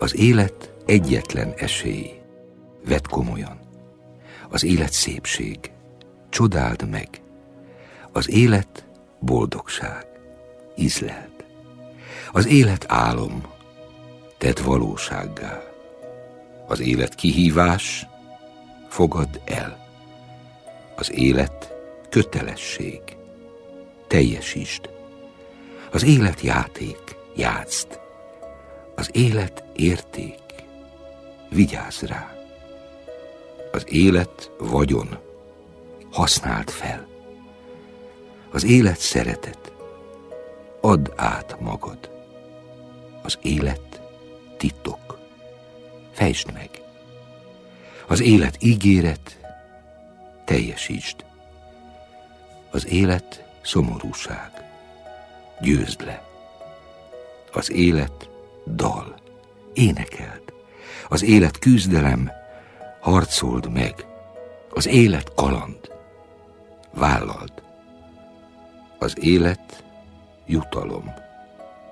Az élet egyetlen esély. Vedd komolyan. Az élet szépség. Csodáld meg. Az élet boldogság. Ízleld. Az élet álom. Tedd valósággá. Az élet kihívás. Fogadd el. Az élet kötelesség. Teljesítsd. Az élet játék. Játszd. Az élet érték. Vigyázz rá. Az élet vagyon. Használd fel. Az élet szeretet. Add át magad. Az élet titok. Fejtsd meg. Az élet ígéret. Teljesítsd. Az élet szomorúság. Győzd le. Az élet dal. Énekeld. Az élet küzdelem. Harcold meg. Az élet kaland. Vállald. Az élet jutalom.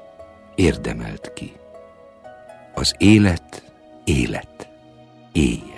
Érdemeld ki. Az élet élet. Élj.